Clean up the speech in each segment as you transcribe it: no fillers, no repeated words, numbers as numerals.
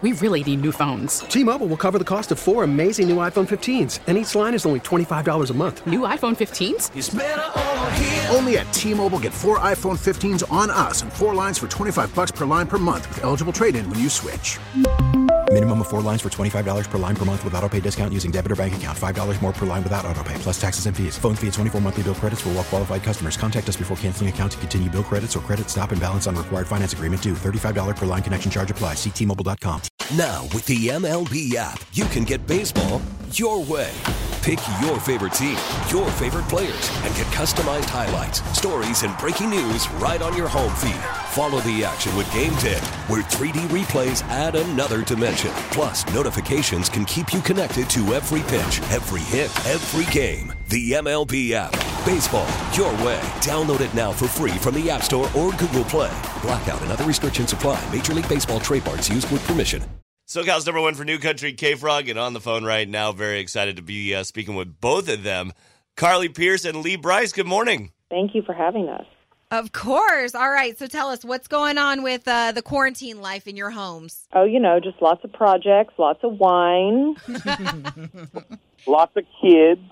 We really need new phones. T-Mobile will cover the cost of 4 amazing new iPhone 15s, and each line is only $25 a month. New iPhone 15s? It's better over here. Only at T-Mobile, get 4 iPhone 15s on us and 4 lines for $25 per line per month with eligible trade-in when you switch. Minimum of 4 lines for $25 per line per month with autopay discount using debit or bank account. $5 more per line without autopay, plus taxes and fees. Phone fee at 24 monthly bill credits for well-qualified customers. Contact us before canceling account to continue bill credits or credit stop and balance on required finance agreement due. $35 per line connection charge applies. See T-Mobile.com. Now, with the MLB app, you can get baseball your way. Pick your favorite team, your favorite players, and get customized highlights, stories, and breaking news right on your home feed. Follow the action with Game Day, where 3D replays add another dimension. Plus, notifications can keep you connected to every pitch, every hit, every game. The MLB app. Baseball your way. Download it now for free from the App Store or Google Play. Blackout and other restrictions apply. Major League Baseball trademarks used with permission. SoCal's number one for New Country, K-Frog, and on the phone right now. Very excited to be speaking with both of them. Carly Pearce and Lee Brice, good morning. Thank you for having us. Of course. All right. So tell us, what's going on with the quarantine life in your homes? Oh, just lots of projects, lots of wine. Lots of kids.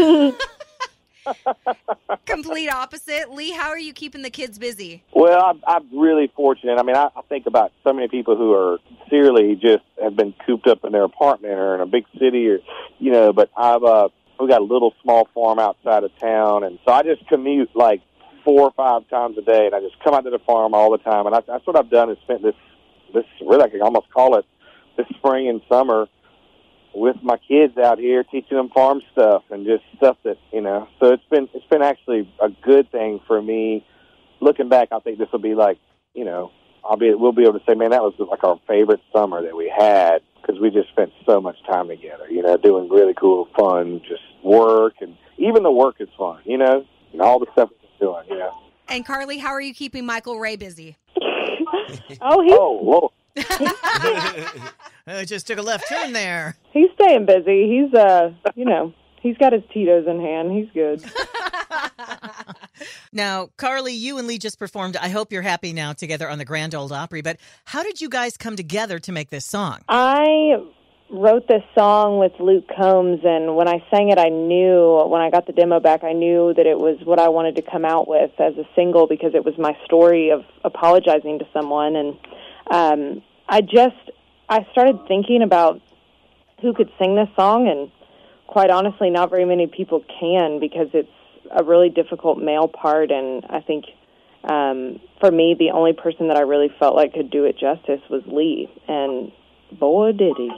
Complete opposite. Lee, how are you keeping the kids busy? Well, I'm really fortunate. I mean, I think about so many people who are sincerely just have been cooped up in their apartment or in a big city or, but we've got a little small farm outside of town. And so I just commute like 4 or 5 times a day, and I just come out to the farm all the time. And that's what I've done is spent this really, I can almost call it this spring and summer with my kids out here, teaching them farm stuff and just stuff that, so it's been actually a good thing for me. Looking back, I think this will be like, we'll be able to say, man, that was like our favorite summer that we had because we just spent so much time together, doing really cool, fun, just work. And even the work is fun, and all the stuff we're doing, And Carly, how are you keeping Michael Ray busy? Whoa. I just took a left turn there. He's staying busy. He's, he's got his Tito's in hand. He's good. Now, Carly, you and Lee just performed I Hope You're Happy Now together on the Grand Ole Opry, but how did you guys come together to make this song? I wrote this song with Luke Combs, and when I sang it, I knew, when I got the demo back, I knew that it was what I wanted to come out with as a single because it was my story of apologizing to someone, and I started thinking about who could sing this song, and quite honestly, not very many people can because it's a really difficult male part, and I think for me, the only person that I really felt like could do it justice was Lee, and boy, did he.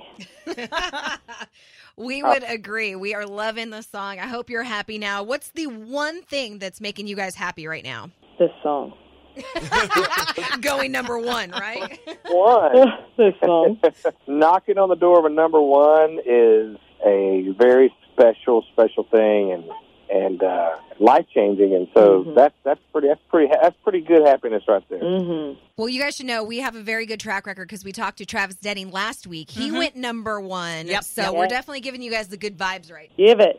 We would agree. We are loving the song. I hope you're happy now. What's the one thing that's making you guys happy right now? This song. Going number one, right? This song. Knocking on the door of a number one is a very special thing and life changing, and so that's pretty good happiness right there. Mm-hmm. Well, you guys should know we have a very good track record because we talked to Travis Denning last week. He went number one, so we're definitely giving you guys the good vibes right. Give it.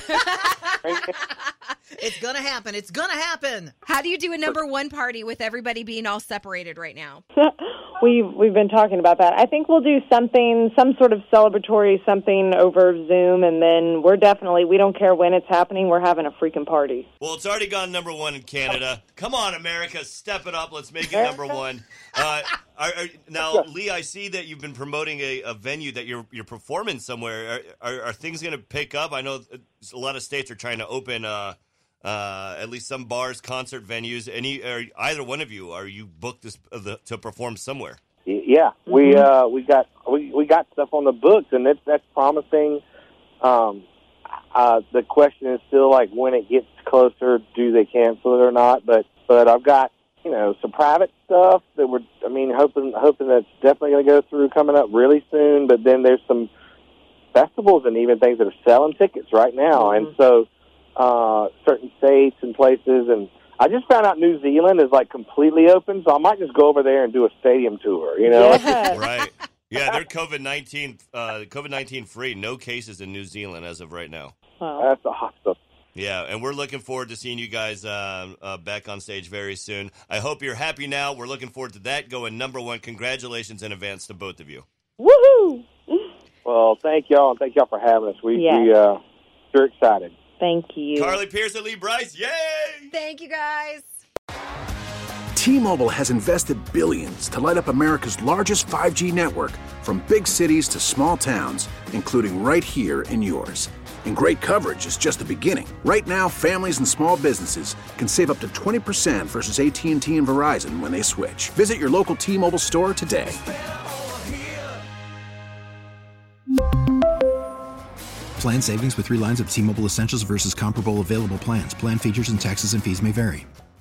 It's gonna happen. It's gonna happen. How do you do a number one party with everybody being all separated right now? We've been talking about that. I think we'll do some sort of celebratory something over Zoom, and then we don't care when it's happening, we're having a freaking party. Well, it's already gone number one in Canada. Come on, America, step it up. Let's make it number one. Now, Lee, I see that you've been promoting a venue that you're performing somewhere. Are things going to pick up? I know a lot of states are trying to open at least some bars, concert venues. Either one of you, are you booked to perform somewhere? Yeah, we got stuff on the books, and that's promising. The question is still like when it gets closer, do they cancel it or not? But I've got some private stuff that hoping that's definitely going to go through coming up really soon. But then there's some festivals and even things that are selling tickets right now, and so certain states and places. And I just found out New Zealand is like completely open, so I might just go over there and do a stadium tour. Yes. Right. Yeah, they're COVID-19 free. No cases in New Zealand as of right now. Wow. That's awesome. Yeah, and we're looking forward to seeing you guys back on stage very soon. I hope you're happy now. We're looking forward to that going number one. Congratulations in advance to both of you. Woohoo! Well, thank y'all, and thank y'all for having us. We're excited. Thank you. Carly Pierce and Lee Bryce, yay! Thank you, guys. T-Mobile has invested billions to light up America's largest 5G network, from big cities to small towns, including right here in yours. And great coverage is just the beginning. Right now, families and small businesses can save up to 20% versus AT&T and Verizon when they switch. Visit your local T-Mobile store today. Plan savings with 3 lines of T-Mobile Essentials versus comparable available plans. Plan features and taxes and fees may vary.